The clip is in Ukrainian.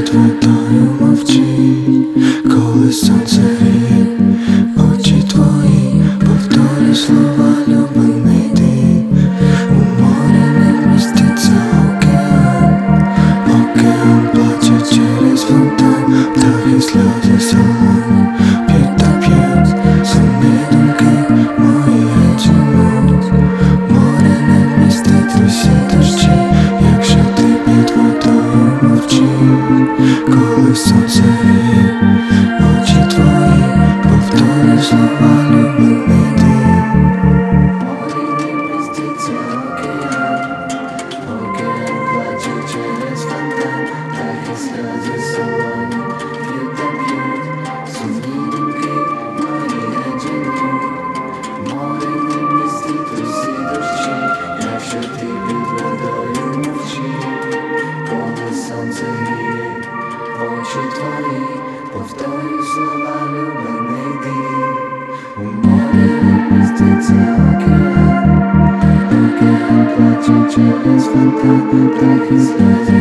під водою мовчить, коли сонце гріє, очі твої, повторюй слова, любимий ти. У морі не вміститься океан, океан плаче через фонтан, птахи сльози солоні п'ють та п'ють, сумні думки мої геть. Море не вмістить усі дощі, якщо ти під водою мовчиш, коли сонце гріє, очі твої, повторюй слова, любимий ти. Море не вміститься океан, океан плаче через фонтан, птахи сльози солоні п'ють та п'ють, сумні думки мої геть. Море не вмістить усі дощі, якщо ти під водою мовчиш, коли сонце гріє, очі твої, повторюй слова, любимий ти. У морі не вміститься океан, океан плаче через фонтан, птахи сльози